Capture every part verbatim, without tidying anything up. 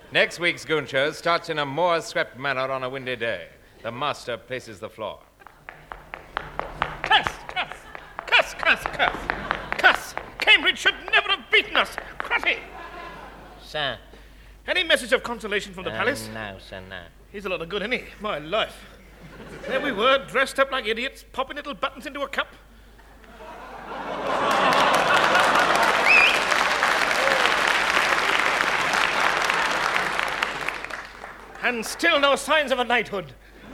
Next week's Goon Show starts in a moor-swept manner on a windy day. The master places the floor. Cuss, cuss, cuss, cuss, cuss, cuss. Cambridge should never have beaten us. Crotty. Sir. Any message of consolation from the uh, palace? No, sir, no. He's a lot of good, isn't he? My life. There we were, dressed up like idiots, popping little buttons into a cup. And still no signs of a knighthood.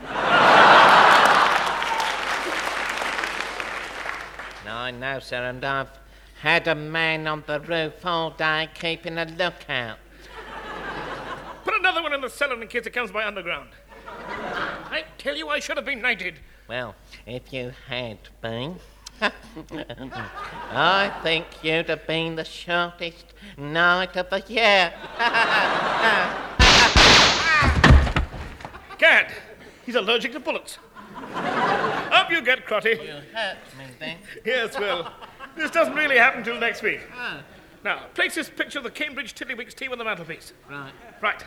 No, I know, sir, and I've had a man on the roof all day keeping a lookout. Put another one in the cellar in case it comes by underground. I tell you, I should have been knighted. Well, if you had been, I think you'd have been the shortest knight of the year. Gad, he's allergic to bullets. Up you get, Crotty. You hurt me, then. Yes, well, this doesn't really happen till next week. Oh. Now, place this picture of the Cambridge Tiddlywinks team on the mantelpiece. Right. Right.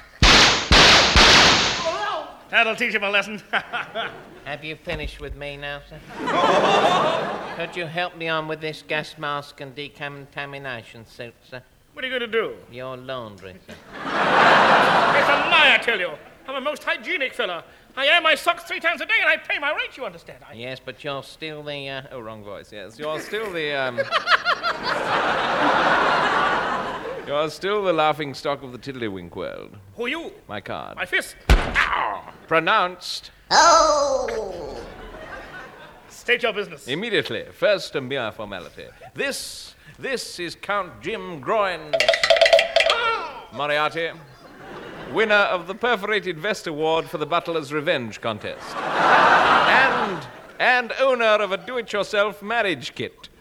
That'll teach him a lesson. Have you finished with me now, sir? Could you help me on with this gas mask and decontamination suit, sir? What are you going to do? Your laundry, sir. It's a lie, I tell you. I'm a most hygienic fella. I air my socks three times a day and I pay my rent, you understand? I... Yes, but you're still the... Uh... Oh, wrong voice, yes. You're still the, um... You're still the laughing stock of the Tiddlywink world. Who are you? My card. My fist. Ow! Pronounced. Oh! State your business. Immediately. First, a mere formality. This, this is Count Jim Groins Moriarty, winner of the Perforated Vest Award for the Butler's Revenge contest. and, and owner of a do-it-yourself marriage kit.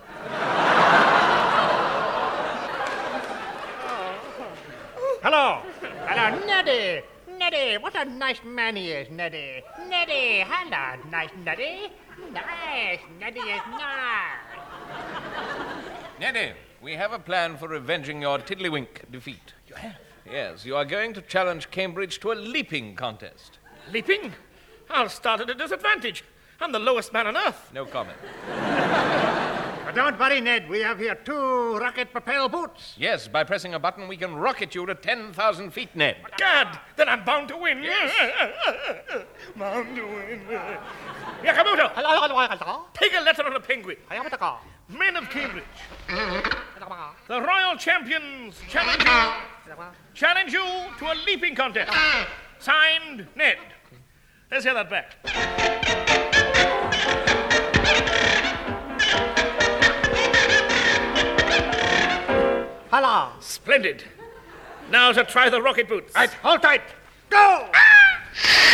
Hello. Hello, Neddy. Neddy, what a nice man he is, Neddy. Neddy, hello, nice Neddy. Nice, Neddy is nice. Neddy, we have a plan for revenging your Tiddlywink defeat. You have? Yes, you are going to challenge Cambridge to a leaping contest. Leaping? I'll start at a disadvantage. I'm the lowest man on earth. No comment. But don't worry, Ned. We have here two rocket-propelled boots. Yes, by pressing a button, we can rocket you to ten thousand feet, Ned. Gad, then I'm bound to win. Yes. Bound to win. Yakamoto, Hello, hello, hello. take a letter on a penguin. Hello. Men of Cambridge, the royal champions challenge you, challenge you to a leaping contest. Signed, Ned. Let's hear that back. Hello. Splendid. Now to try the rocket boots. Right, hold tight. Go!